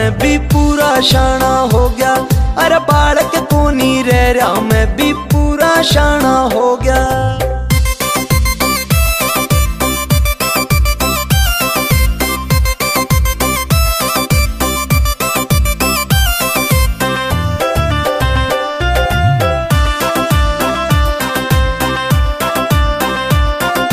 मैं भी पूरा शाना हो गया। अरे बालक को नहीं रह रहा, मैं भी पूरा शाना हो गया।